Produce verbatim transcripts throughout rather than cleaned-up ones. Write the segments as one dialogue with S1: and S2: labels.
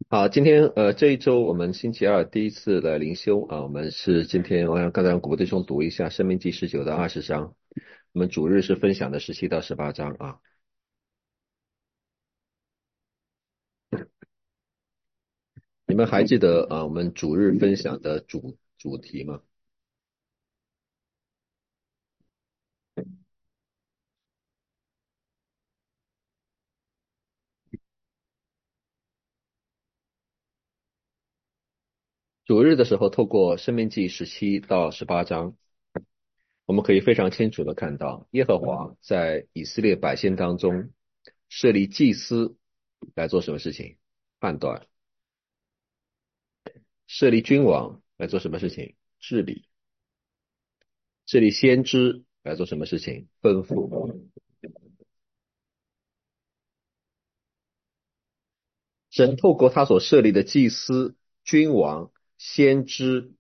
S1: 好，今天呃这一周我们星期二第一次来灵修啊，我们是今天我想刚才让古博弟兄读一下《申命记》十九到二十章，我们主日是分享的十七到十八章啊。你们还记得啊我们主日分享的主主题吗？主日的时候，透过《申命记》十七到十八章，我们可以非常清楚的看到，耶和华在以色列百姓当中设立祭司来做什么事情？判断。设立君王来做什么事情？治理。设立先知来做什么事情？吩咐。神透过他所设立的祭司、君王、先知，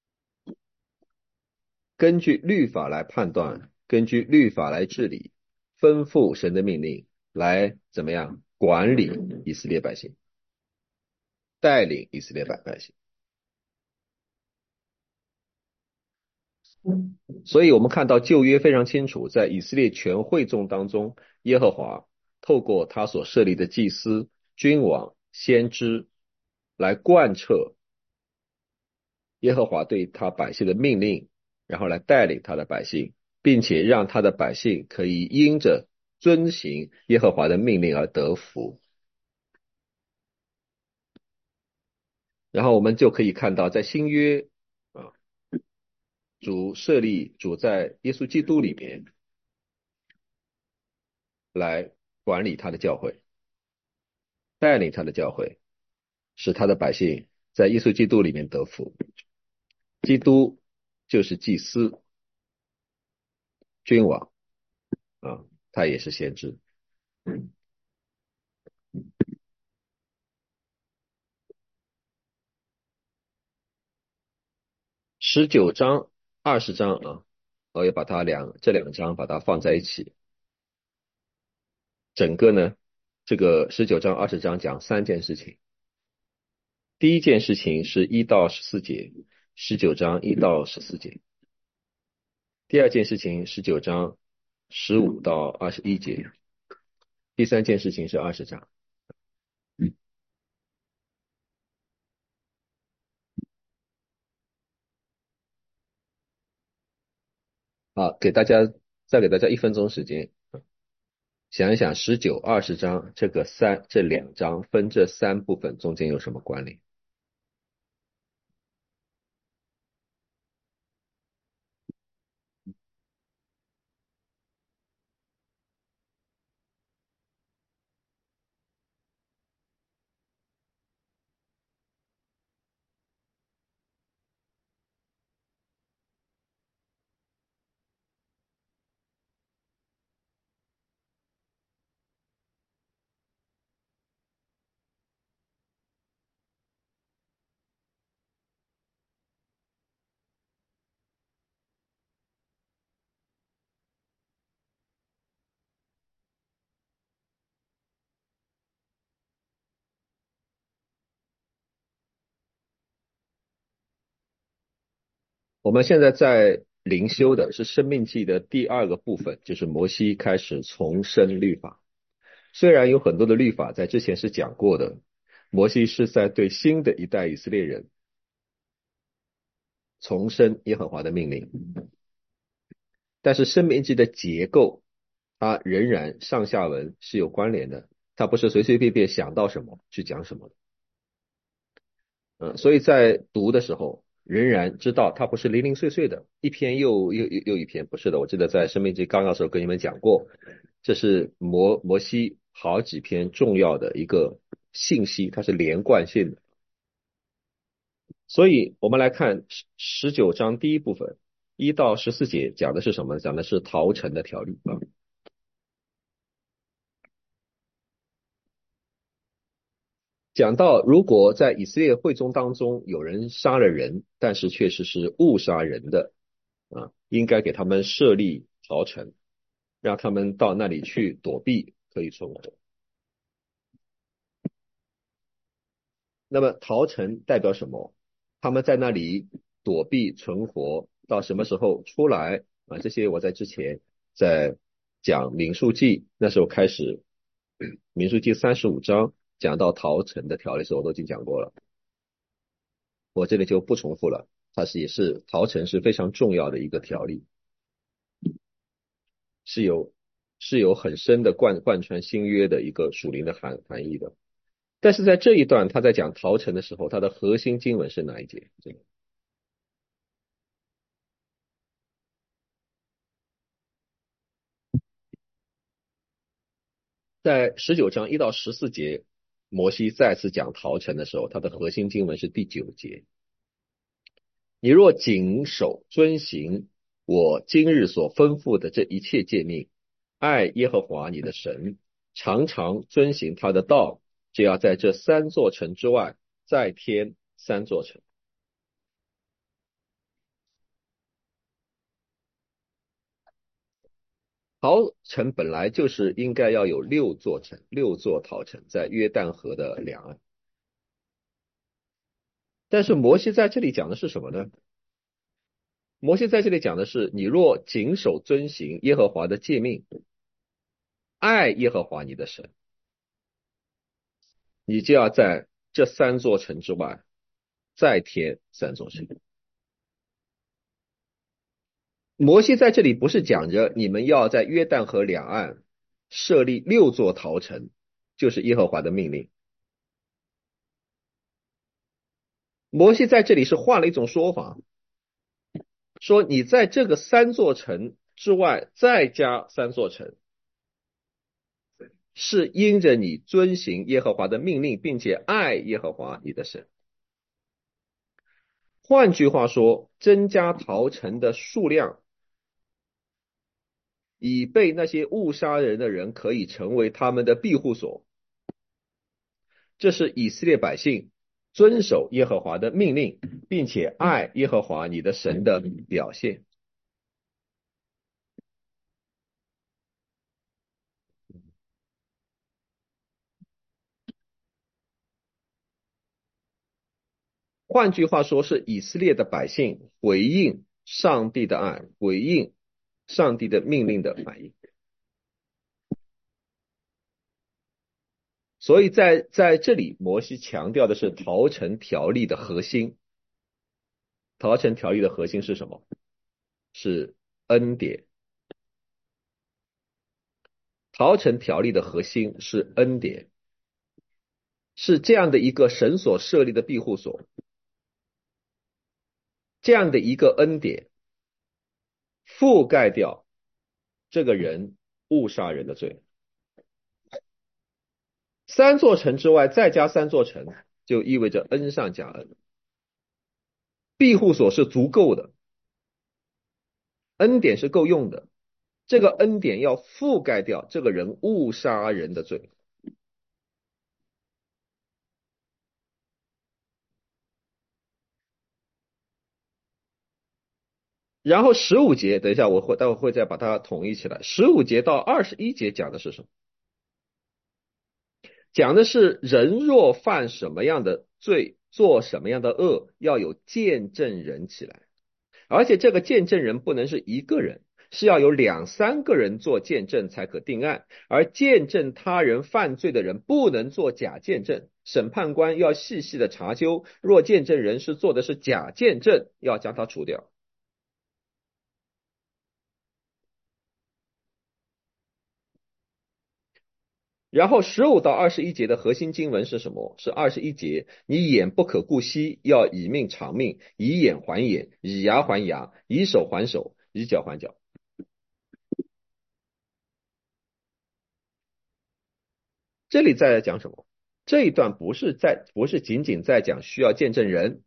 S1: 根据律法来判断，根据律法来治理，吩咐神的命令来怎么样管理以色列百姓，带领以色列百百姓。所以我们看到旧约非常清楚，在以色列全会众当中，耶和华透过他所设立的祭司、君王、先知来贯彻耶和华对他百姓的命令，然后来带领他的百姓，并且让他的百姓可以因着遵行耶和华的命令而得福。然后我们就可以看到，在新约啊，主设立主在耶稣基督里面来管理他的教会，带领他的教会，使他的百姓在耶稣基督里面得福。基督就是祭司、君王啊，他也是先知。十九章、二十章啊，我也把它两这两章把它放在一起。整个呢，这个十九章、二十章讲三件事情。第一件事情是一到十四节，十九章一到十四节。第二件事情，十九章十五到二十一节。第三件事情是二十章。好，给大家再给大家一分钟时间，想一想十九、二十章这个三这两章分这三部分中间有什么关联？我们现在在灵修的是《生命记》的第二个部分，就是摩西开始重申律法。虽然有很多的律法在之前是讲过的，摩西是在对新的一代以色列人重申耶和华的命令，但是《生命记》的结构，它仍然上下文是有关联的，它不是随随便便想到什么去讲什么的。嗯，所以在读的时候，仍然知道它不是零零碎碎的，一篇又又又又一篇，不是的。我记得在《生命记》刚刚的时候跟你们讲过，这是摩摩西好几篇重要的一个信息，它是连贯性的。所以我们来看十十九章第一部分，一到十四节讲的是什么？讲的是逃城的条例啊。讲到如果在以色列会中当中有人杀了人，但是确实是误杀人的啊，应该给他们设立逃城，让他们到那里去躲避，可以存活。 那么逃城代表什么？他们在那里躲避存活，到什么时候出来啊？这些我在之前在讲民数记那时候开始，民数记三十五章讲到逃城的条例时候，我都已经讲过了，我这里就不重复了。它是也是逃城是非常重要的一个条例，是有是有很深的贯贯穿新约的一个属灵的含含义的。但是在这一段他在讲逃城的时候，它的核心经文是哪一节？这个在十九章一到十四节，摩西再次讲逃城的时候，它的核心经文是第九节：你若谨守遵行我今日所吩咐的这一切诫命，爱耶和华你的神，常常遵行他的道，就要在这三座城之外再添三座城。逃城本来就是应该要有六座城，六座逃城在约旦河的两岸。但是摩西在这里讲的是什么呢？摩西在这里讲的是，你若谨守遵行耶和华的诫命，爱耶和华你的神，你就要在这三座城之外再添三座城。摩西在这里不是讲着你们要在约旦河两岸设立六座逃城，就是耶和华的命令。摩西在这里是换了一种说法，说你在这个三座城之外再加三座城，是因着你遵行耶和华的命令，并且爱耶和华你的神。换句话说，增加逃城的数量，以被那些误杀人的人可以成为他们的庇护所。这是以色列百姓遵守耶和华的命令，并且爱耶和华你的神的表现。换句话说，是以色列的百姓回应上帝的爱，回应上帝的命令的反应。所以在在这里，摩西强调的是逃城条例的核心。逃城条例的核心是什么？是恩典。逃城条例的核心是恩典，是这样的一个神所设立的庇护所，这样的一个恩典覆盖掉这个人误杀人的罪。三座城之外再加三座城，就意味着恩上加恩。庇护所是足够的，恩典是够用的，这个恩典要覆盖掉这个人误杀人的罪。然后十五节，等一下我会待会会再把它统一起来。十五节到二十一节讲的是什么？讲的是人若犯什么样的罪，做什么样的恶，要有见证人起来，而且这个见证人不能是一个人，是要有两三个人做见证才可定案，而见证他人犯罪的人不能做假见证，审判官要细细的查究，若见证人是做的是假见证，要将他除掉。然后十五到二十一节的核心经文是什么？是二十一节，你眼不可顾惜，要以命偿命，以眼还眼，以牙还牙，以手还手，以脚还脚。这里在讲什么？这一段不是在不是仅仅在讲需要见证人，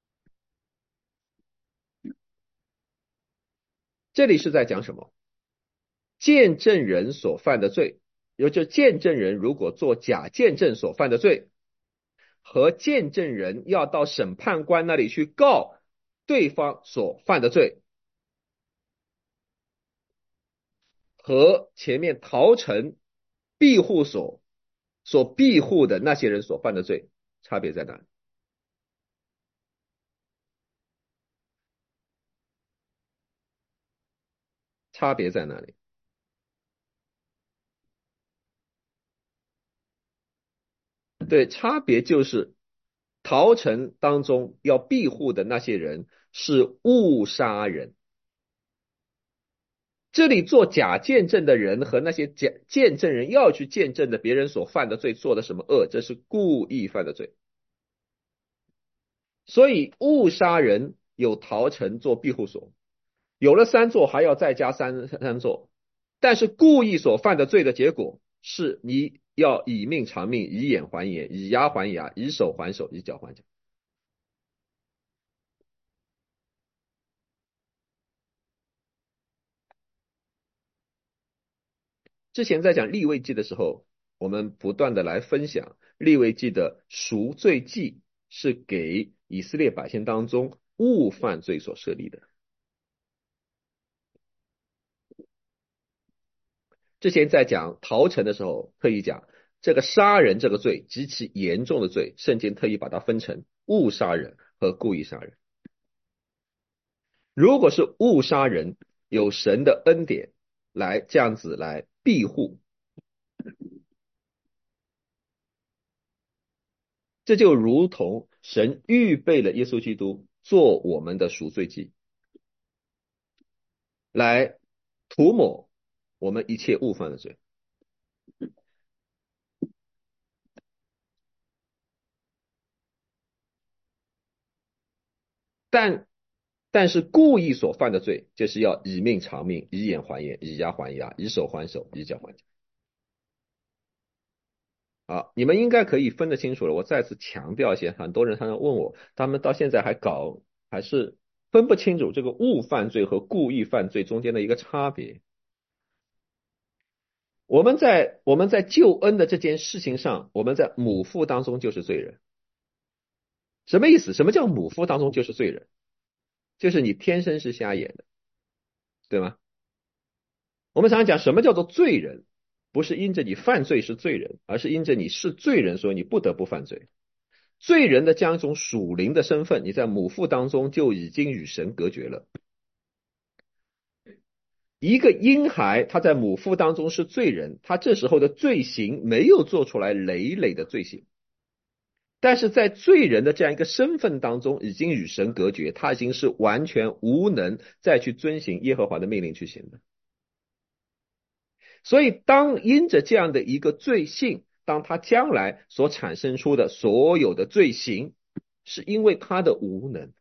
S1: 这里是在讲什么？见证人所犯的罪，也就见证人如果做假见证所犯的罪，和见证人要到审判官那里去告对方所犯的罪，和前面逃城庇护所所庇护的那些人所犯的罪差别在哪？ 差别在哪里？对，差别就是逃城当中要庇护的那些人是误杀人。这里做假见证的人和那些假见证人要去见证的别人所犯的罪做的什么恶，这是故意犯的罪。所以误杀人有逃城做庇护所，有了三座还要再加三三座。但是故意所犯的罪的结果是你要以命偿命，以眼还眼，以牙还牙，以手还手，以脚还脚。之前在讲立位记的时候，我们不断的来分享立位记的赎罪记是给以色列百姓当中误犯罪所设立的。之前在讲逃城的时候，特意讲这个杀人这个罪极其严重的罪，圣经特意把它分成误杀人和故意杀人。如果是误杀人，有神的恩典来这样子来庇护，这就如同神预备了耶稣基督做我们的赎罪祭，来涂抹我们一切误犯的罪。但但是故意所犯的罪，就是要以命偿命，以眼还眼，以牙还牙，以手还手，以脚还脚。啊，你们应该可以分得清楚了。我再次强调一些，很多人他们问我，他们到现在还搞还是分不清楚这个误犯罪和故意犯罪中间的一个差别。我们在我们在救恩的这件事情上，我们在母腹当中就是罪人。什么意思？什么叫母腹当中就是罪人？就是你天生是瞎眼的，对吗？我们常常讲什么叫做罪人，不是因着你犯罪是罪人，而是因着你是罪人，所以你不得不犯罪。罪人的这样一种属灵的身份，你在母腹当中就已经与神隔绝了。一个婴孩他在母腹当中是罪人，他这时候的罪行没有做出来累累的罪行，但是在罪人的这样一个身份当中，已经与神隔绝，他已经是完全无能再去遵行耶和华的命令去行的。所以，当因着这样的一个罪性，当他将来所产生出的所有的罪行，是因为他的无能。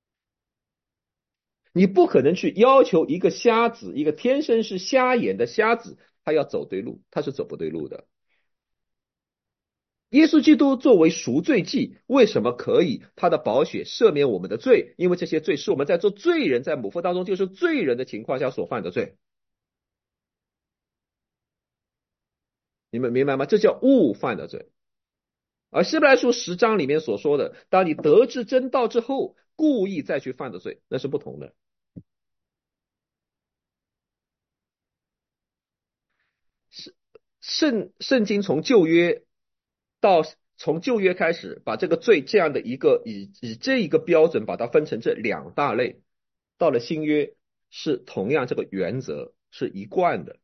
S1: 你不可能去要求一个瞎子，一个天生是瞎眼的瞎子，他要走对路，他是走不对路的。耶稣基督作为赎罪祭，为什么可以？他的宝血赦免我们的罪，因为这些罪是我们在做罪人，在母腹当中就是罪人的情况下所犯的罪。你们明白吗？这叫误犯的罪。而希伯来书十章里面所说的，当你得知真道之后，故意再去犯的罪，那是不同的。圣圣经从旧约到从旧约开始，把这个罪这样的一个以以这一个标准把它分成这两大类，到了新约是同样这个原则是一贯的。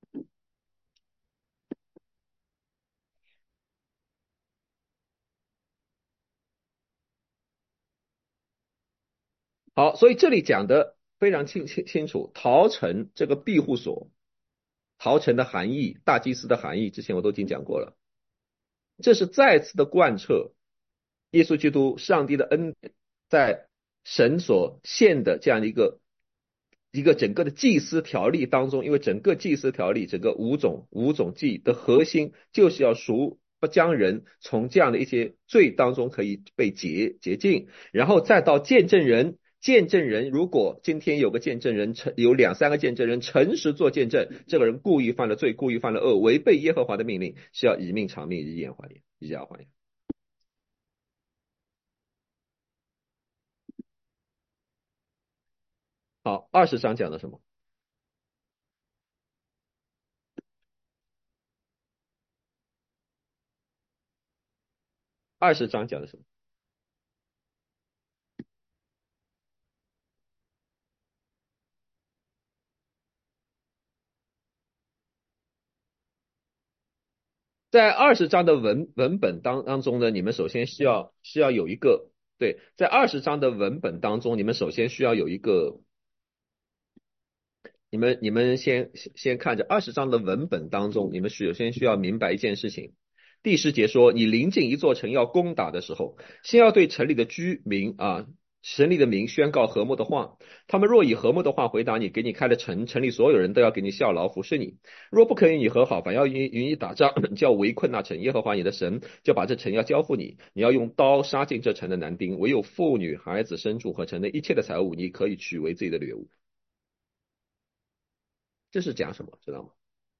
S1: 好，所以这里讲的非常清清清楚，逃城这个庇护所，逃城的含义，大祭司的含义，之前我都已经讲过了。这是再次的贯彻耶稣基督上帝的恩典，在神所献的这样的一个一个整个的祭司条例当中，因为整个祭司条例，整个五种五种祭的核心就是要赎不将人从这样的一些罪当中可以被洁洁净，然后再到见证人。见证人如果今天有个见证人诚有两三个见证人诚实做见证，这个人故意犯了罪，故意犯了恶，违背耶和华的命令，是要以命偿命，以眼还眼，以牙还牙。好，二十章讲的什么？二十章讲的什么？ 在二十章的文文本当当中呢，你们首先需要需要有一个对，在二十章的文本当中，你们首先需要有一个，你们你们先先看着二十章的文本当中，你们首先需要明白一件事情。第十节说，你临近一座城要攻打的时候，先要对城里的居民啊，城里的民宣告和睦的话。他们若以和睦的话回答你，给你开了城，城里所有人都要给你效劳服侍你。若不可与你和好，反要与与你打仗，就要围困那城。耶和华你的神就把这城要交付你，你要用刀杀尽这城的男丁，唯有妇女、孩子、牲畜和城内一切的财物，你可以取为自己的掠物。这是讲什么？知道吗？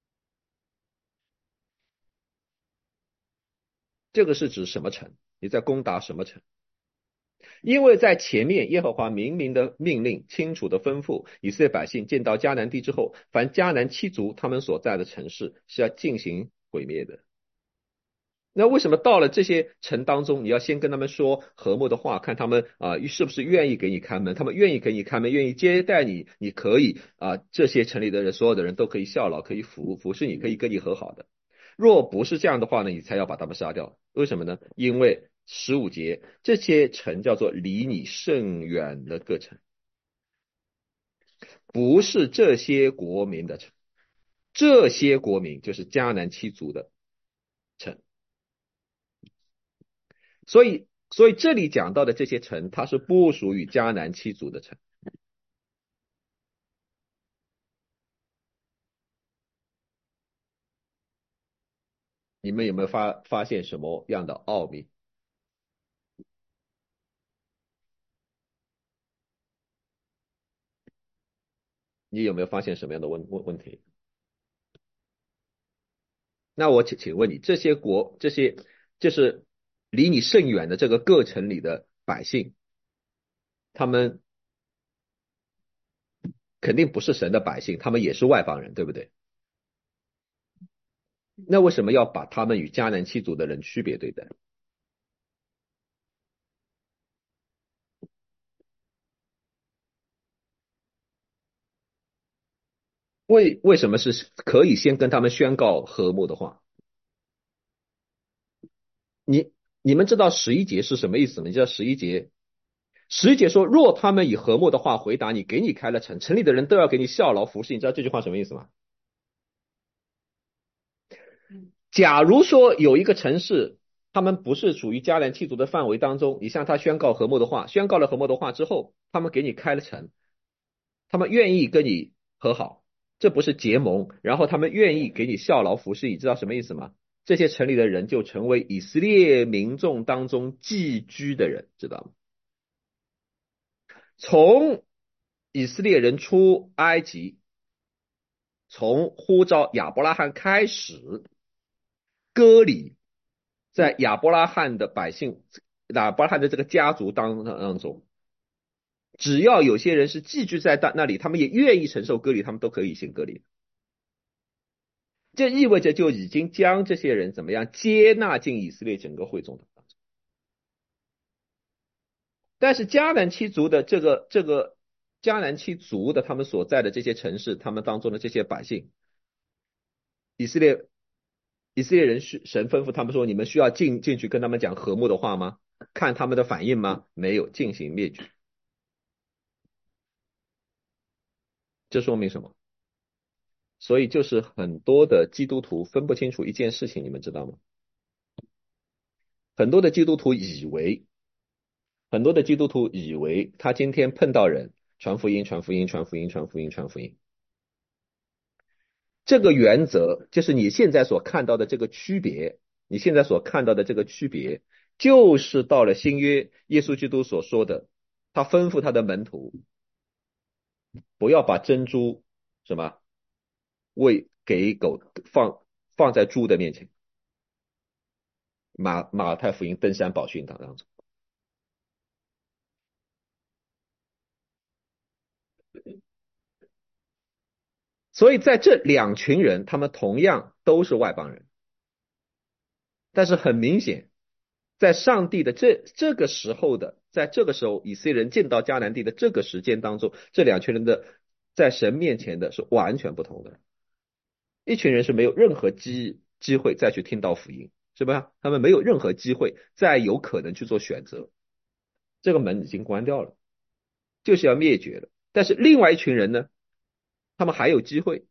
S1: 这个是指什么城？你在攻打什么城？因为在前面，耶和华明明的命令，清楚的吩咐以色列百姓，见到迦南地之后，凡迦南七族他们所在的城市是要进行毁灭的。那为什么到了这些城当中，你要先跟他们说和睦的话，看他们啊、呃、是不是愿意给你开门？他们愿意给你开门，愿意接待你，你可以啊、呃、这些城里的人，所有的人都可以效劳，可以服服侍你，可以跟你和好的。若不是这样的话呢，你才要把他们杀掉。为什么呢？因为十五节这些城叫做离你甚远的各城，不是这些国民的城，这些国民就是迦南七族的城。所以，所以这里讲到的这些城，它是不属于迦南七族的城。你们有没有发发现什么样的奥秘？你有没有发现什么样的问问问题？那我请请问你，这些国，这些就是离你甚远的这个各城里的百姓，他们肯定不是神的百姓，他们也是外邦人，对不对？那为什么要把他们与迦南七族的人区别对待？为为什么是可以先跟他们宣告和睦的话？你你们知道十一节是什么意思吗？你知道十一节，十一节说，若他们以和睦的话回答你，给你开了城，城里的人都要给你效劳服侍。你知道这句话什么意思吗？假如说有一个城市，他们不是属于迦南七族的范围当中，你向他宣告和睦的话，宣告了和睦的话之后，他们给你开了城，他们愿意跟你和好，这不是结盟，然后他们愿意给你效劳服侍，你知道什么意思吗？这些城里的人就成为以色列民众当中寄居的人，知道吗？从以色列人出埃及，从呼召亚伯拉罕开始，割礼在亚伯拉罕的百姓、亚伯拉罕的这个家族当当中，只要有些人是寄居在那里，他们也愿意承受割礼，他们都可以行割礼。这意味着就已经将这些人怎么样接纳进以色列整个会众的当中。但是迦南七族的这个这个迦南七族的他们所在的这些城市，他们当中的这些百姓，以色列以色列人是神吩咐他们说，你们需要进进去跟他们讲和睦的话吗？看他们的反应吗？没有，进行灭绝。这说明什么？所以就是很多的基督徒分不清楚一件事情，你们知道吗？很多的基督徒以为，很多的基督徒以为他今天碰到人传福音、传福音、传福音、传福音、传福音，这个原则就是你现在所看到的这个区别，你现在所看到的这个区别，就是到了新约，耶稣基督所说的，他吩咐他的门徒不要把珍珠什么喂给狗放放在猪的面前。马马太福音登山宝训当中。所以在这两群人，他们同样都是外邦人，但是很明显，在上帝的这这个时候的，在这个时候，以色列人进到迦南地的这个时间当中，这两群人的在神面前的是完全不同的。一群人是没有任何基机会再去听到福音，是吧？他们没有任何机会再有可能去做选择，这个门已经关掉了，就是要灭绝了。但是另外一群人呢，他们还有机会，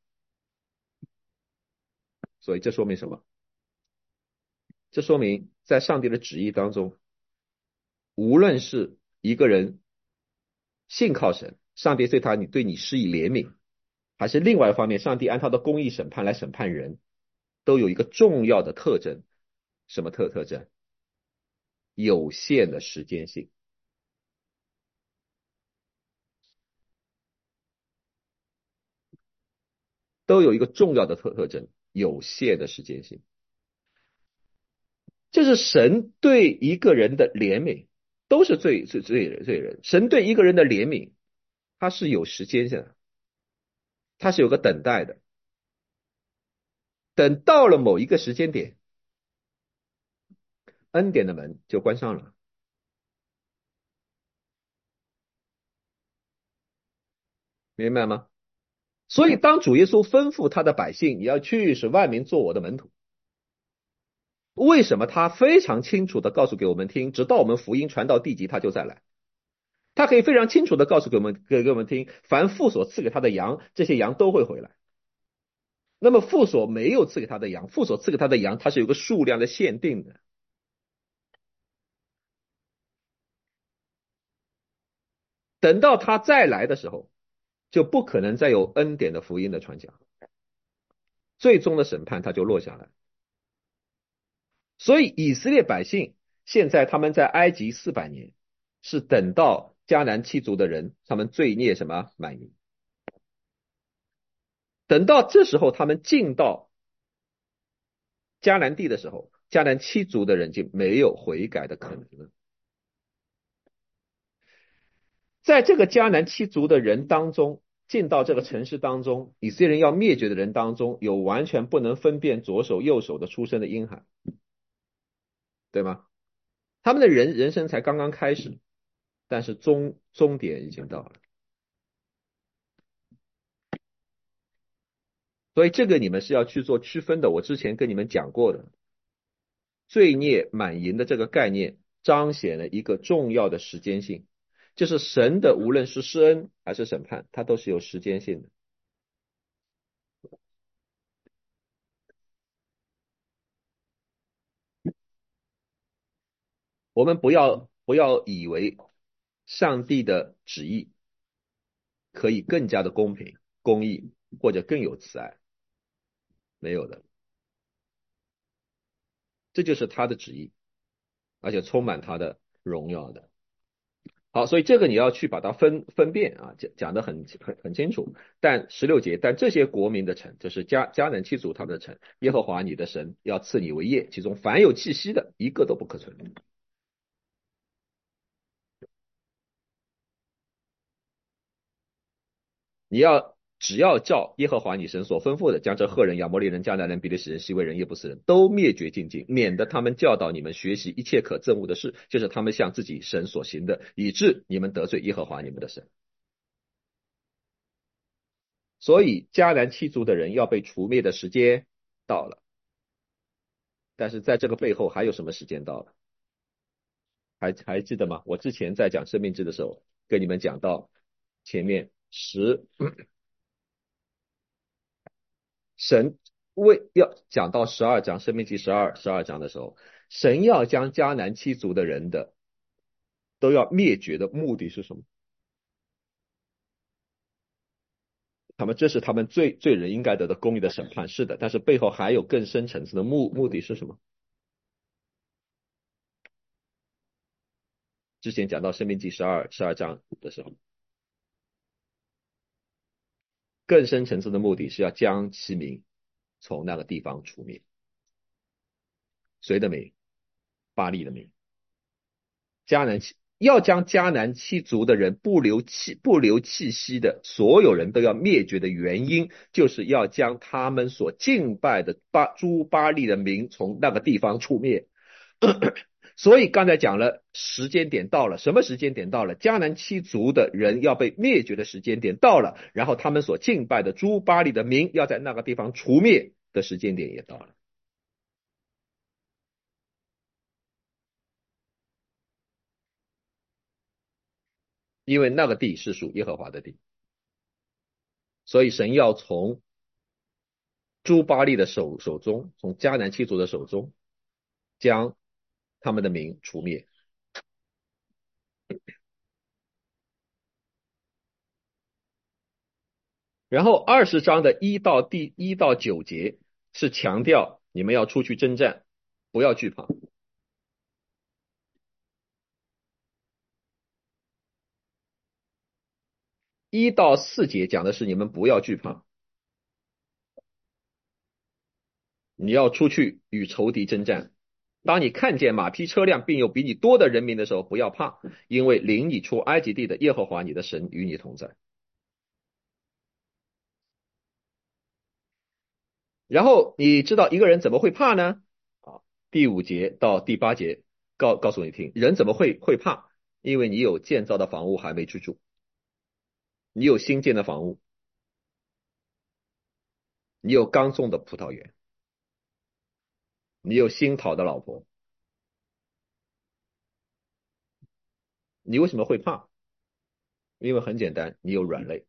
S1: 所以这说明什么？这说明在上帝的旨意当中，无论是一个人信靠神，上帝对他你对你施以怜悯，还是另外一方面，上帝按他的公义审判来审判人，都有一个重要的特征，什么特特征？有限的时间性，都有一个重要的特特征，有限的时间性。这是神对一个人的怜悯，都是罪罪罪人罪人。神对一个人的怜悯，他是有时间性的，他是有个等待的。等到了某一个时间点，恩典的门就关上了，明白吗？所以当主耶稣吩咐他的百姓，你要去使万民做我的门徒，为什么他非常清楚的告诉给我们听，直到我们福音传到地极，他就再来。他可以非常清楚的告诉给我们给给我们听，凡父所赐给他的羊，这些羊都会回来。那么父所没有赐给他的羊，父所赐给他的羊，它是有个数量的限定的。等到他再来的时候，就不可能再有恩典的福音的传讲，最终的审判他就落下来。所以以色列百姓现在他们在埃及四百年，是等到迦南七族的人他们罪孽什么满盈，等到这时候他们进到迦南地的时候，迦南七族的人就没有悔改的可能了。在这个迦南七族的人当中，进到这个城市当中，以色列人要灭绝的人当中，有完全不能分辨左手右手的出生的婴孩，对吗？他们的人人生才刚刚开始，但是终终点已经到了。所以这个你们是要去做区分的，我之前跟你们讲过的，罪孽满盈的这个概念彰显了一个重要的时间性，就是神的无论是施恩还是审判，它都是有时间性的。我们不要不要以为上帝的旨意可以更加的公平、公义或者更有慈爱，没有的，这就是他的旨意，而且充满他的荣耀的。好，所以这个你要去把它分分辨啊，讲讲的很很很清楚。但十六节，但这些国民的城，就是迦迦南七族他们的城，耶和华你的神要赐你为业，其中凡有气息的，一个都不可存留。你要只要照耶和华你神所吩咐的，将这赫人、亚摩利人、迦南人、比利时人、西魏人、耶布斯人都灭绝尽尽，免得他们教导你们学习一切可憎恶的事，就是他们向自己神所行的，以致你们得罪耶和华你们的神。所以迦南七族的人要被除灭的时间到了，但是在这个背后还有什么时间到了？还还记得吗？我之前在讲生命志的时候，跟你们讲到前面十神为要讲到十二章生命记十二十二章的时候，神要将迦南七族的人的都要灭绝的目的是什么？他们这是他们罪罪人应该得的公义的审判，是的，但是背后还有更深层次的目目的是什么？之前讲到生命记十二十二章的时候，更深层次的目的是要将其民从那个地方除灭。谁的民？巴利的民。迦南七要将迦南七族的人不留气不留气息的所有人都要灭绝的原因，就是要将他们所敬拜的巴诸巴利的民从那个地方除灭。所以刚才讲了时间点到了，什么时间点到了？迦南七族的人要被灭绝的时间点到了，然后他们所敬拜的诸巴利的民要在那个地方除灭的时间点也到了。 因为那个地是属耶和华的地，所以神要从朱巴利的手手中，从迦南七族的手中，将他们的名除灭。然后二十章的一到第一到九节是强调你们要出去征战，不要惧怕。一到四节讲的是你们不要惧怕，你要出去与仇敌征战。当你看见马匹车辆并有比你多的人民的时候，不要怕，因为领你出埃及地的耶和华你的神与你同在。然后你知道一个人怎么会怕呢？啊，第五节到第八节告告诉你听，人怎么会会怕？因为你有建造的房屋还没居住，你有新建的房屋，你有刚种的葡萄园，你有新讨的老婆，你为什么会怕？因为很简单，你有软肋。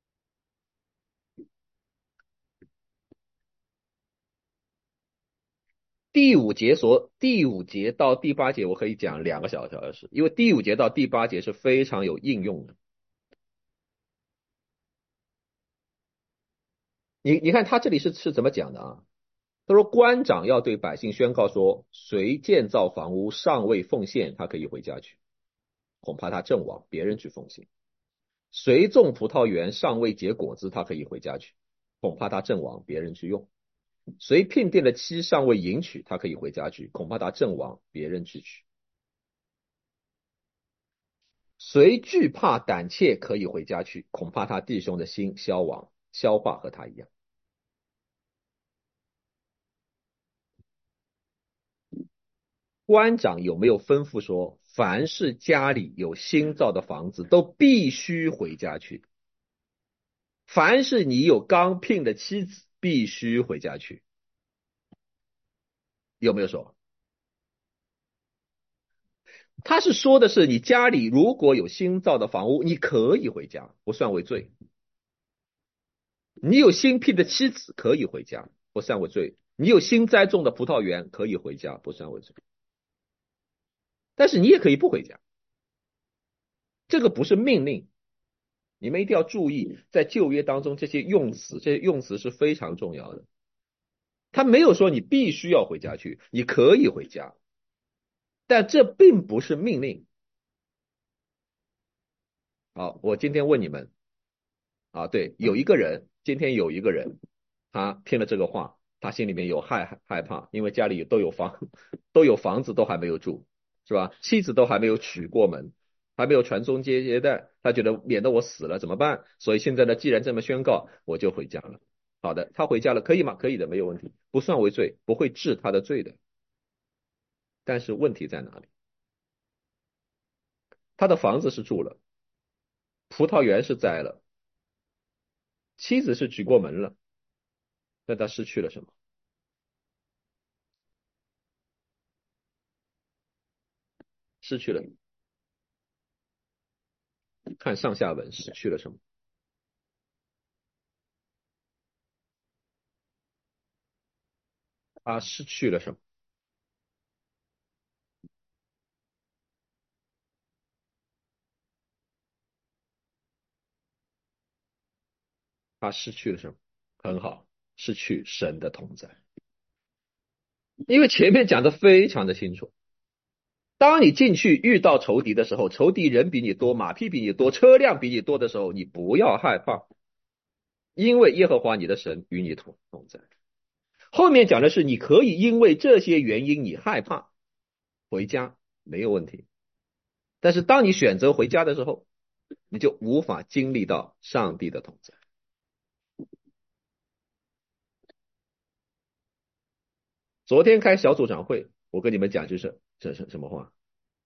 S1: 第五节所第五节到第八节，我可以讲两个小时，因为第五节到第八节是非常有应用的。你你看他这里是是怎么讲的啊？他说官长要对百姓宣告说，谁建造房屋尚未奉献，他可以回家去，恐怕他阵亡，别人去奉献；谁种葡萄园尚未结果子，他可以回家去，恐怕他阵亡，别人去用；谁聘定的妻尚未迎娶，他可以回家去，恐怕他阵亡，别人去娶。谁惧怕胆怯，可以回家去，恐怕他弟兄的心消亡，消化和他一样。官长有没有吩咐说，凡是家里有新造的房子，都必须回家去？凡是你有刚聘的妻子，必须回家去，有没有说？他是说的是，你家里如果有新造的房屋，你可以回家，不算为罪；你有新聘的妻子，可以回家，不算为罪；你有新栽种的葡萄园，可以回家，不算为罪。但是你也可以不回家，这个不是命令。你们一定要注意，在旧约当中这些用词，这些用词是非常重要的。他没有说你必须要回家去，你可以回家，但这并不是命令。好，我今天问你们啊，对，有一个人，今天有一个人，他听了这个话，他心里面有害害怕，因为家里都有房，都有房子都还没有住，是吧？妻子都还没有娶过门，还没有传宗接接代，他觉得免得我死了怎么办？所以现在呢，既然这么宣告，我就回家了。好的，他回家了，可以吗？可以的，没有问题，不算为罪，不会治他的罪的。但是问题在哪里？他的房子是住了，葡萄园是栽了，妻子是娶过门了，那他失去了什么？失去了，看上下文，失去了什么？他失去了什么？他失去了什么？很好，失去神的同在。因为前面讲的非常的清楚，当你进去遇到仇敌的时候，仇敌人比你多，马匹比你多，车辆比你多的时候，你不要害怕，因为耶和华你的神与你同同在。后面讲的是你可以因为这些原因你害怕回家没有问题，但是当你选择回家的时候，你就无法经历到上帝的同在。昨天开小组长会，我跟你们讲就是这是什么话？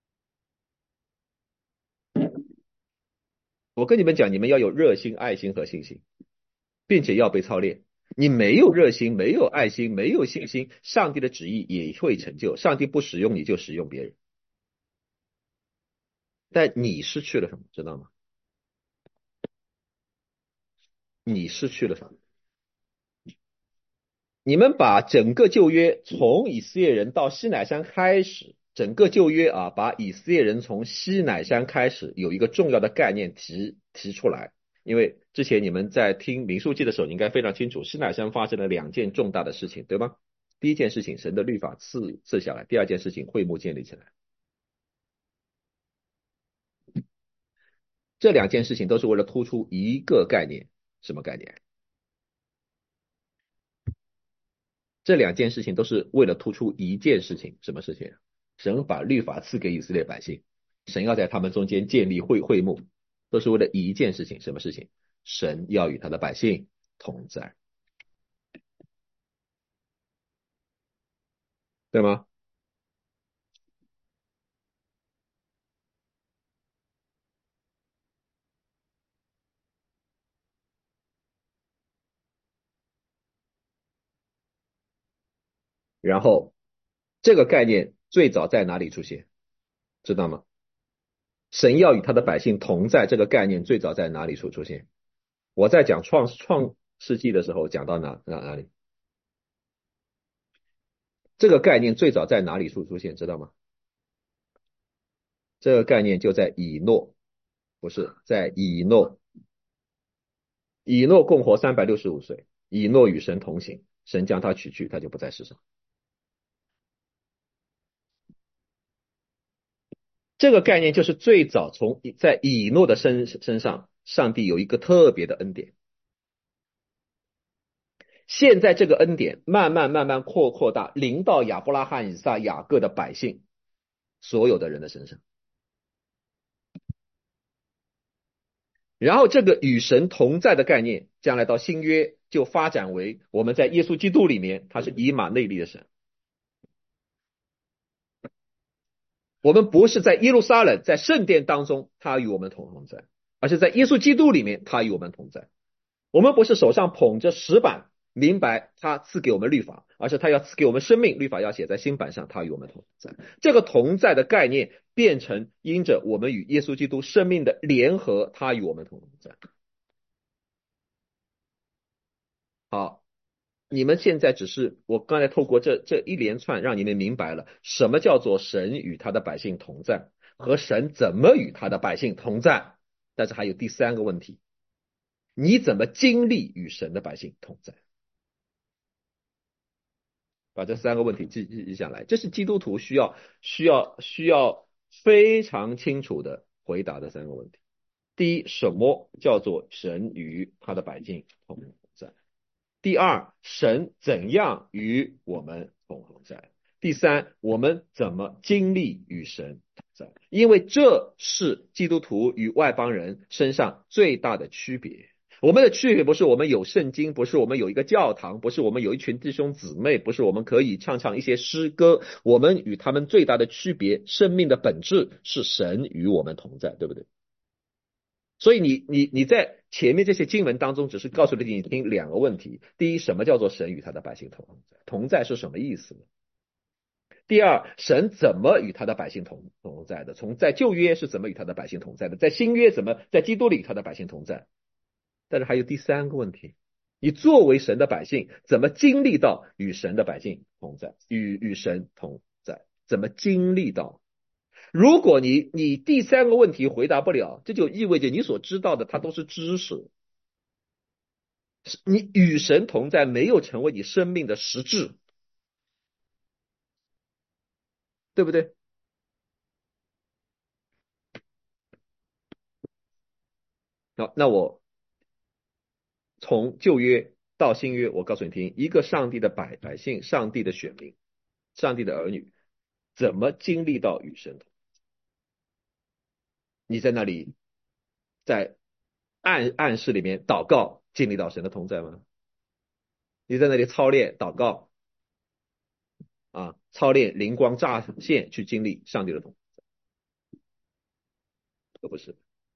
S1: 我跟你们讲，你们要有热心、爱心和信心，并且要被操练。你没有热心，没有爱心，没有信心，上帝的旨意也会成就。上帝不使用你就使用别人，但你失去了什么？知道吗？ 你失去了什么？你们把整个旧约从以色列人到西乃山开始，整个旧约啊，把以色列人从西乃山开始有一个重要的概念提提出来。因为之前你们在听民数记的时候，你应该非常清楚，西乃山发生了两件重大的事情，对吗？第一件事情，神的律法赐赐下来；第二件事情，会幕建立起来。这两件事情都是为了突出一个概念，什么概念？这两件事情都是为了突出一件事情，什么事情？神把律法赐给以色列百姓，神要在他们中间建立会会幕，都是为了一件事情，什么事情？神要与他的百姓同在，对吗？然后这个概念最早在哪里出现？知道吗？神要与他的百姓同在这个概念最早在哪里出出现？我在讲创创世纪的时候讲到哪哪哪里？这个概念最早在哪里出出现？知道吗？这个概念就在以诺，不是在以诺。以诺共活三百六十五岁，以诺与神同行，神将他取去，他就不在世上。这个概念就是最早从在以诺的身身上，上帝有一个特别的恩典。现在这个恩典慢慢慢慢扩扩大，临到亚伯拉罕、以撒、雅各的百姓，所有的人的身上。然后这个与神同在的概念，将来到新约就发展为我们在耶稣基督里面，他是以马内利的神。我们不是在耶路撒冷，在圣殿当中，他与我们同同在，而是在耶稣基督里面，他与我们同在。我们不是手上捧着石板，明白他赐给我们律法，而是他要赐给我们生命，律法要写在新板上，他与我们同在。这个同在的概念变成因着我们与耶稣基督生命的联合，他与我们同在。好，你们现在只是我刚才透过这这一连串，让你们明白了什么叫做神与他的百姓同在，和神怎么与他的百姓同在。但是还有第三个问题，你怎么经历与神的百姓同在？把这三个问题记记记下来，这是基督徒需要需要需要非常清楚的回答的三个问题。第一，什么叫做神与他的百姓同在？第二，神怎样与我们同在？第三，我们怎么经历与神同在？因为这是基督徒与外邦人身上最大的区别。我们的区别不是我们有圣经，不是我们有一个教堂，不是我们有一群弟兄姊妹，不是我们可以唱唱一些诗歌。我们与他们最大的区别，生命的本质是神与我们同在，对不对？所以你你你在前面这些经文当中，只是告诉了你听两个问题：第一，什么叫做神与他的百姓同在？同在是什么意思呢？第二，神怎么与他的百姓同同在的？从在旧约是怎么与他的百姓同在的？在新约怎么在基督里与他的百姓同在？但是还有第三个问题，你作为神的百姓，怎么经历到与神的百姓同在，与与神同在？怎么经历到？如果你你第三个问题回答不了，这就意味着你所知道的它都是知识，你与神同在没有成为你生命的实质，对不对？好，那我从旧约到新约，我告诉你听，一个上帝的百百姓，上帝的选民，上帝的儿女，怎么经历到与神同？你在那里在暗暗室里面祷告，经历到神的同在吗？你在那里操练祷告啊，操练灵光乍现去经历上帝的同在，都不是。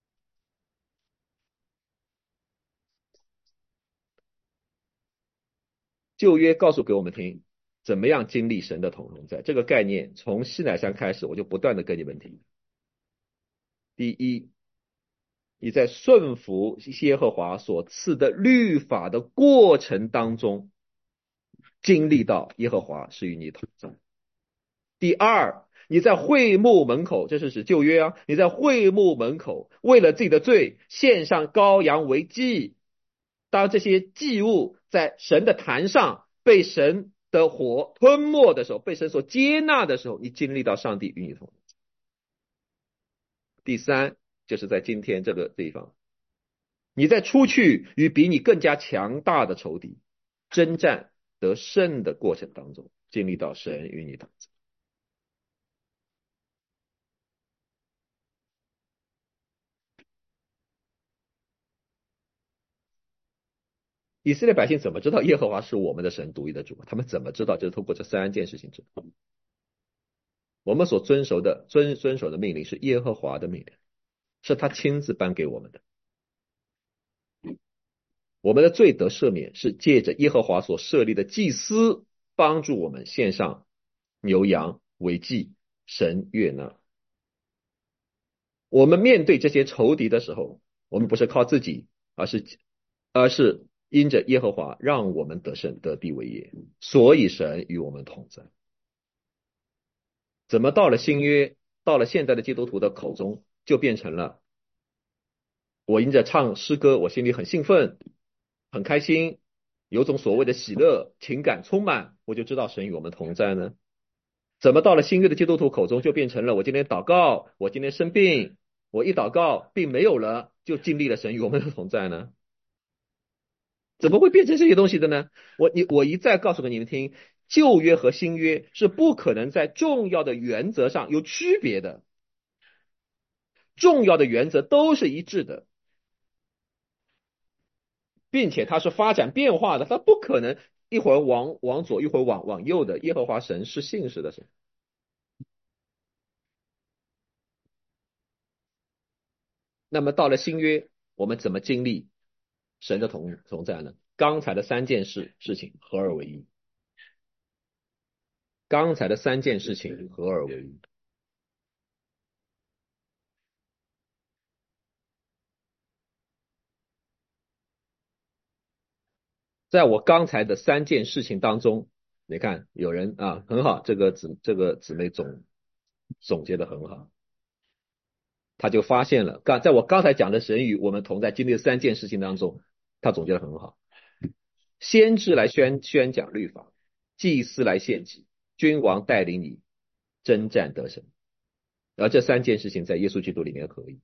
S1: 旧约告诉给我们听，怎么样经历神的同在这个概念，从西乃山开始，我就不断的跟你们提。第一， 你在顺服耶和华所赐的律法的过程当中，经历到耶和华是与你同在。第二，你在会幕门口，这是指旧约啊，你在会幕门口为了自己的罪献上羔羊为祭，当这些祭物在神的坛上被神的火吞没的时候，被神所接纳的时候，你经历到上帝与你同在。第三，就是在今天这个地方，你在出去与比你更加强大的仇敌征战得胜的过程当中，经历到神与你同在。以色列百姓怎么知道耶和华是我们的神独一的主？他们怎么知道？就是通过这三件事情知道。我们所遵守的遵遵守的命令是耶和华的命令，是他亲自颁给我们的。我们的罪得赦免是借着耶和华所设立的祭司帮助我们献上牛羊为祭，神悦纳。我们面对这些仇敌的时候，我们不是靠自己，而是而是因着耶和华让我们得胜得地为业，所以神与我们同在。怎么到了新约，到了现在的基督徒的口中，就变成了我因着唱诗歌，我心里很兴奋，很开心，有种所谓的喜乐情感充满，我就知道神与我们同在呢？怎么到了新约的基督徒口中，就变成了我今天祷告，我今天生病，我一祷告病没有了，就经历了神与我们的同在呢？怎么会变成这些东西的呢？我你我一再告诉给你们听，旧约和新约是不可能在重要的原则上有区别的，重要的原则都是一致的，并且它是发展变化的，它不可能一会儿往往左一会儿往往右的。耶和华神是信实的神。那么到了新约，我们怎么经历神的同同在呢？刚才的三件事事情合二为一，刚才的三件事情合二为一。在我刚才的三件事情当中，你看有人啊很好，这个姊这个姊妹总总结的很好，他就发现了刚在我刚才讲的神与我们同在经历的三件事情当中，他总结的很好。先知来宣宣讲律法，祭司来献祭，君王带领你征战得胜。而这三件事情在耶稣基督里面可以。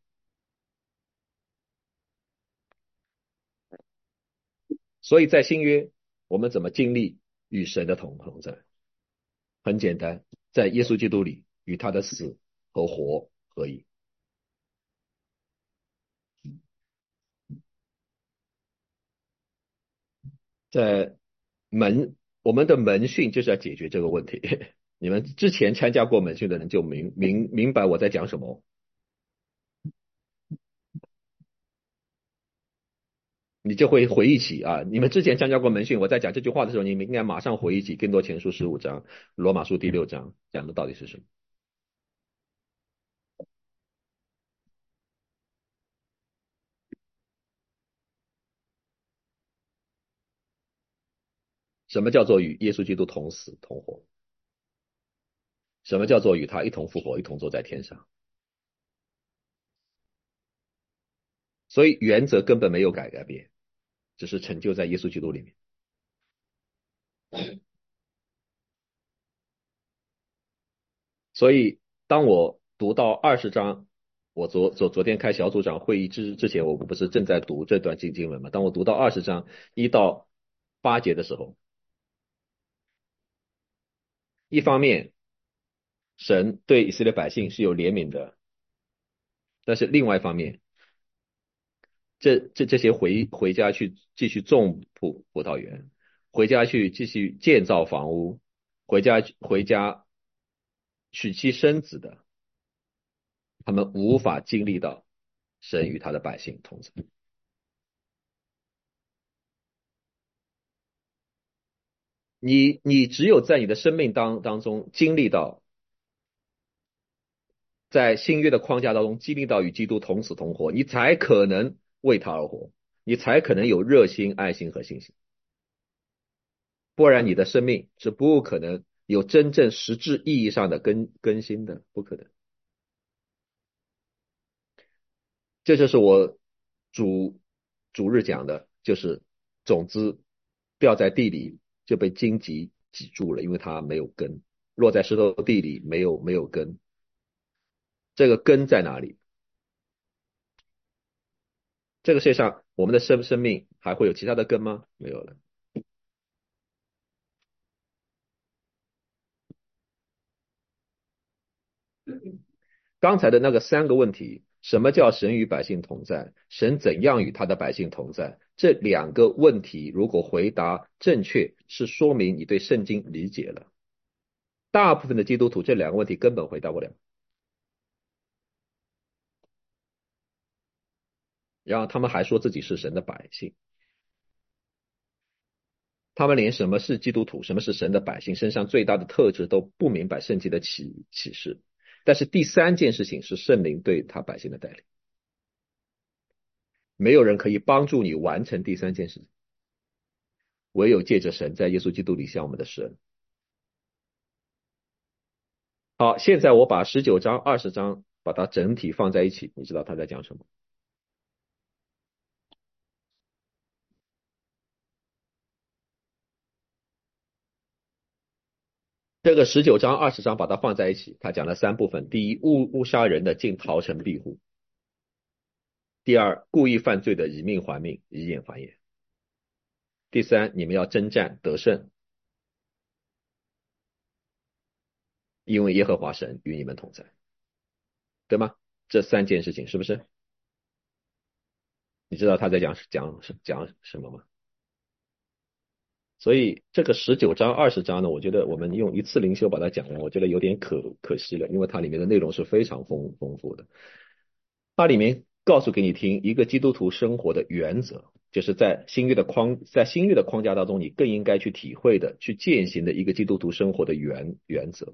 S1: 所以在新约，我们怎么经历与神的同同在？很简单，在耶稣基督里与他的死和活合一。在门，我们的门训就是要解决这个问题。你们之前参加过门训的人就明明明白我在讲什么，你就会回忆起啊，你们之前参加过门训，我在讲这句话的时候，你们应该马上回忆起更多前书十五章、罗马书第六章讲的到底是什么。什么叫做与耶稣基督同死同活？什么叫做与他一同复活，一同坐在天上？所以原则根本没有改改变，只是成就在耶稣基督里面。所以当我读到二十章，我昨昨昨天开小组长会议之之前，我不是正在读这段经经文嘛？当我读到二十章一到八节的时候，一方面神对以色列百姓是有怜悯的，但是另外一方面，这这这些回回家去继续种葡葡萄园，回家去继续建造房屋，回家回家娶妻生子的，他们无法经历到神与他的百姓同在。你你只有在你的生命当当中经历到在新约的框架当中经历到与基督同死同活，你才可能为他而活，你才可能有热心、爱心和信心。不然你的生命是不可能有真正实质意义上的更更新的，不可能。这就是我主主日讲的，就是种子掉在地里就被荆棘挤住了，因为它没有根；落在石头地里没有没有根，这个根在哪里？这个世界上我们的生生命还会有其他的根吗？没有了。刚才的那个三个问题，什么叫神与百姓同在？神怎样与他的百姓同在？这两个问题如果回答正确，是说明你对圣经理解了。大部分的基督徒这两个问题根本回答不了，然后他们还说自己是神的百姓，他们连什么是基督徒，什么是神的百姓身上最大的特质都不明白圣经的启启示。但是第三件事情是圣灵对他百姓的带领，没有人可以帮助你完成第三件事情，唯有借着神在耶稣基督里向我们的神。好，现在我把十九章、二十章把它整体放在一起，你知道他在讲什么？这个十九章、二十章把它放在一起，他讲了三部分：第一，误误杀人的尽逃城庇护；第二，故意犯罪的以命还命，以眼还眼；第三，你们要征战得胜，因为耶和华神与你们同在，对吗？这三件事情是不是？你知道他在讲讲讲什么吗？所以这个十九章、二十章呢，我觉得我们用一次灵修把它讲完，我觉得有点可可惜了，因为它里面的内容是非常丰丰富的。它里面告诉给你听一个基督徒生活的原则，就是在新约的框在新约的框架当中，你更应该去体会的、去践行的一个基督徒生活的原原则。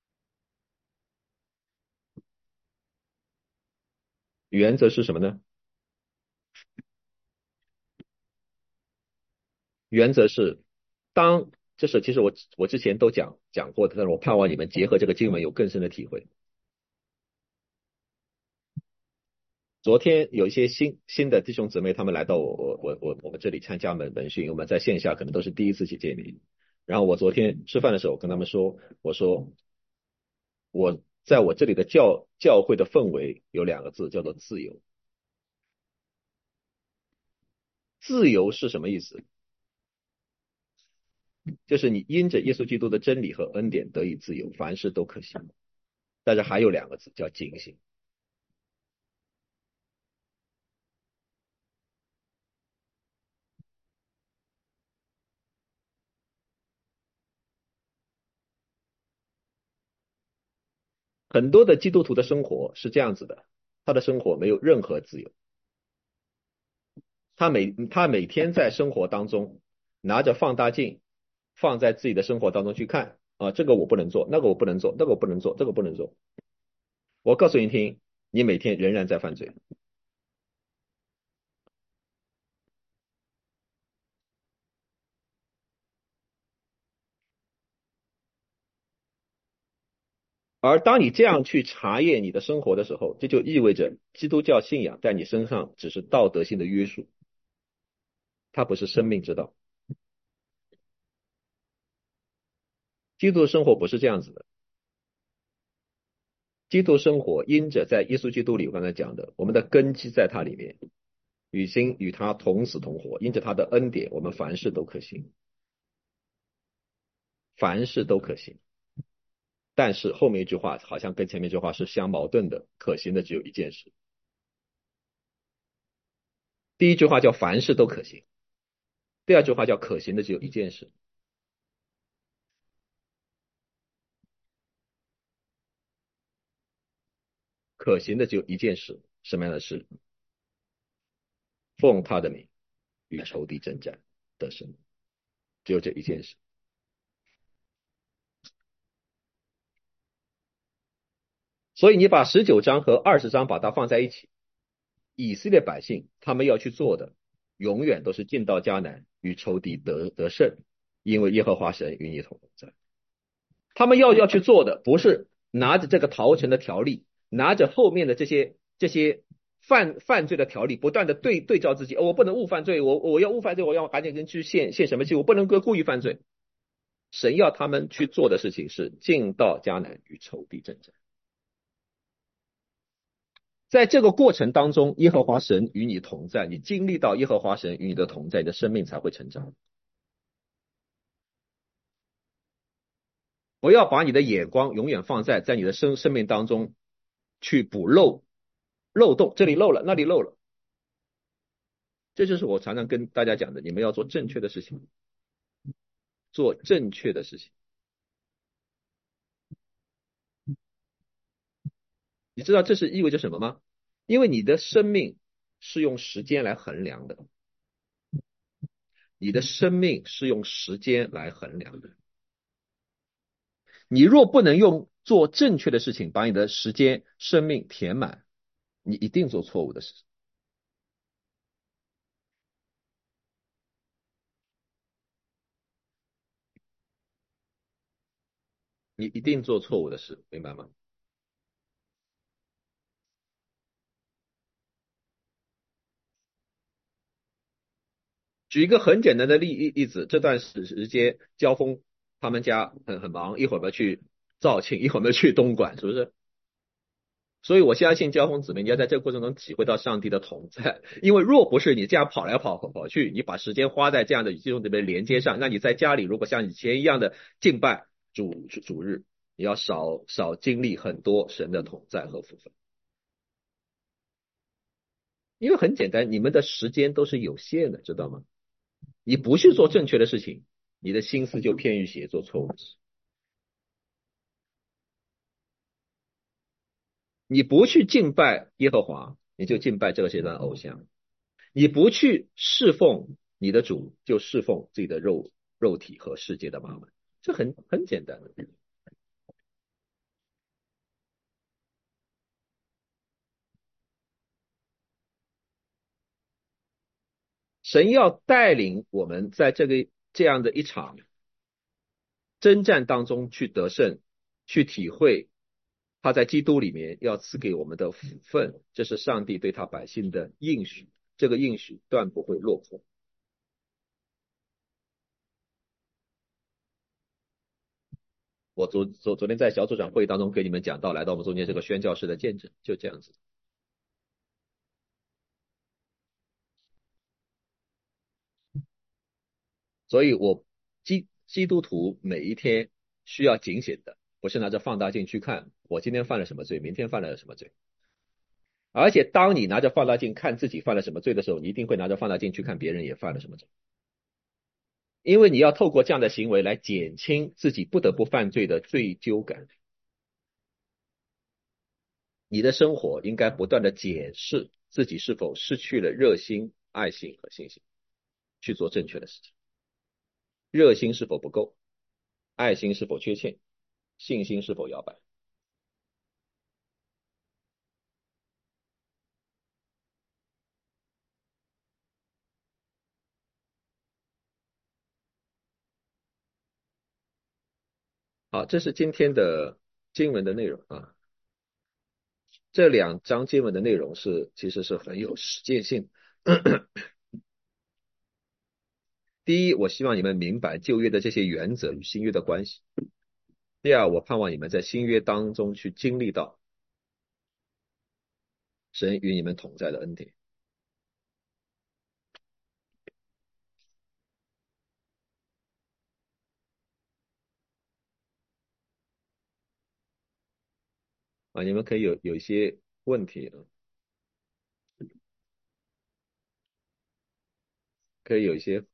S1: 原则是什么呢？原则是当这是其实我我之前都讲讲过的，但是我盼望你们结合这个经文有更深的体会。昨天有一些新新的弟兄姊妹，他们来到我我我我我们这里参加门门训，我们在线下可能都是第一次去见面。然后我昨天吃饭的时候跟他们说，我说我在我这里的教教会的氛围有两个字，叫做自由。自由是什么意思？就是你因着耶稣基督的真理和恩典得以自由，凡事都可行。但是还有两个字叫警醒。很多的基督徒的生活是这样子的，他的生活没有任何自由，他每他每天在生活当中拿着放大镜放在自己的生活当中去看啊，这个我不能做，那个我不能做，那个我不能做，这个不能做。我告诉你听，你每天仍然在犯罪。而当你这样去查验你的生活的时候，这就意味着基督教信仰在你身上只是道德性的约束，它不是生命之道。基督的生活不是这样子的，基督生活因着在耶稣基督里，我刚才讲的，我们的根基在他里面，与心与他同死同活，因着他的恩典，我们凡事都可行，凡事都可行。但是后面一句话好像跟前面一句话是相矛盾的，可行的只有一件事。第一句话叫凡事都可行，第二句话叫可行的只有一件事。可行的只有一件事，什么样的事？奉他的名与仇敌征战得胜，只有这一件事。 所以你把十九章和二十章把它放在一起，以色列百姓他们要去做的，永远都是进到迦南，与仇敌得得胜，因为耶和华神与你同在。他们要要去做的，不是拿着这个逃城的条例，拿着后面的这些这些犯犯罪的条例，不断的对对照自己，哦，我不能误犯罪，我我要误犯罪，我要赶紧跟去献献什么祭，我不能够故意犯罪。神要他们去做的事情是进到迦南与仇敌征战。在这个过程当中，耶和华神与你同在，你经历到耶和华神与你的同在，你的生命才会成长。不要把你的眼光永远放在在你的生生命当中去补漏漏洞，这里漏了，那里漏了。这就是我常常跟大家讲的，你们要做正确的事情，做正确的事情。你知道这是意味着什么吗？因为你的生命是用时间来衡量的，你的生命是用时间来衡量的。你若不能用做正确的事情把你的时间、生命填满，你一定做错误的事情，你一定做错误的事，明白吗？举一个很简单的例例子，这段时时间交锋，他们家很很忙，一会儿要去肇庆，一会儿要去东莞，是不是？所以我相信交锋姊妹，你要在这个过程中体会到上帝的同在，因为若不是你这样跑来跑跑去，你把时间花在这样的与基督这边连接上，那你在家里如果像以前一样的敬拜主主主日，你要少少经历很多神的同在和福分，因为很简单，你们的时间都是有限的，知道吗？你不去做正确的事情，你的心思就偏于写做错误的事。你不去敬拜耶和华，你就敬拜这个世界上的偶像；你不去侍奉你的主，就侍奉自己的肉肉体和世界的妈妈。这很很简单的。神要带领我们在这个这样的一场征战当中去得胜，去体会他在基督里面要赐给我们的福分，这是上帝对他百姓的应许，这个应许断不会落空。我昨昨昨天在小组长会议当中给你们讲到，来到我们中间这个宣教士的见证，就这样子。所以我基基督徒每一天需要警醒的，不是拿着放大镜去看我今天犯了什么罪，明天犯了什么罪。而且当你拿着放大镜看自己犯了什么罪的时候，你一定会拿着放大镜去看别人也犯了什么罪，因为你要透过这样的行为来减轻自己不得不犯罪的罪疚感。你的生活应该不断的检视自己是否失去了热心、爱心和信心，去做正确的事情。热心是否不够，爱心是否缺欠，信心是否摇摆。好，这是今天的经文的内容啊。这两章经文的内容是其实是很有实践性的。第一，我希望你们明白旧约的这些原则与新约的关系。第二，我盼望你们在新约当中去经历到神与你们同在的恩典啊。你们可以有有一些问题啊，可以有一些